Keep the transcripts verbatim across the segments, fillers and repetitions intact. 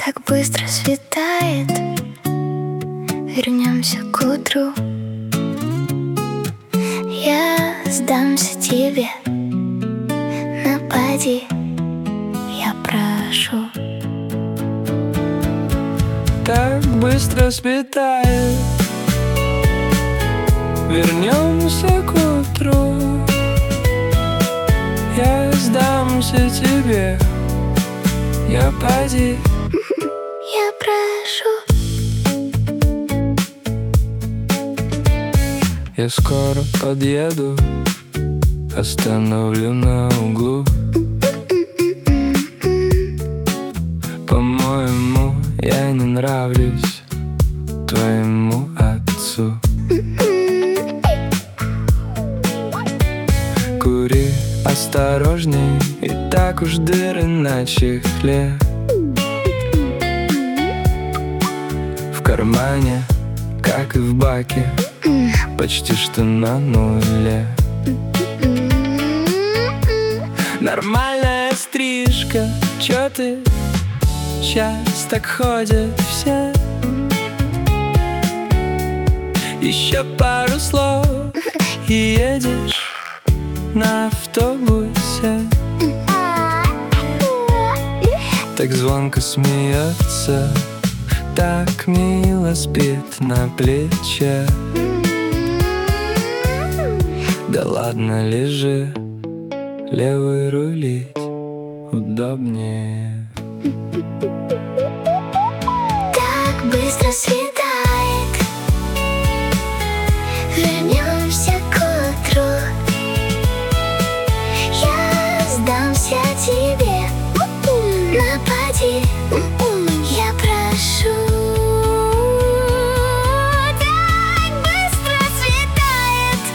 Так быстро светает, вернемся к утру. Я сдамся тебе, напади, я прошу. Так быстро светает, вернемся к утру. Я сдамся тебе, я поди, я прошу. Я скоро подъеду, остановлю на углу. По-моему, я не нравлюсь твоему отцу. Кури осторожней, и так уж дыры на чехле. В кармане, как и в баке, почти что на нуле. Нормальная стрижка, чё ты? Сейчас так ходят все. Еще пару слов и едешь на автобусе. Так звонко смеется, так мило спит на плече. Да ладно, лежи, левый рулить удобнее. Так быстро светает, вернемся к утру. Я сдамся тебе, напади, я прошу. Так быстро светает,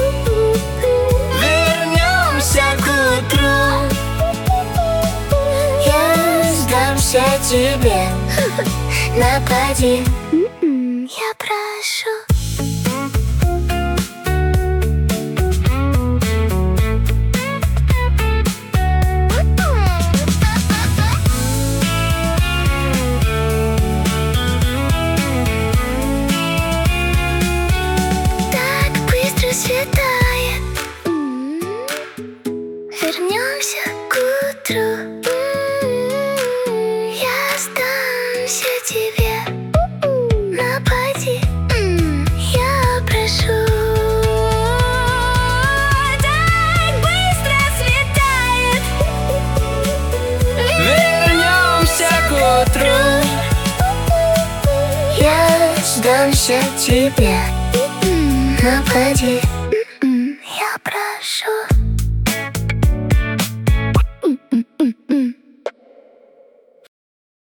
Вернемся к утру. я сдамся тебе, напади, я прошу. Светает, вернемся к утру. Я сдамся тебе, напади, я прошу. Так быстро светает, Вернемся к утру. я сдамся тебе, напади, я прошу.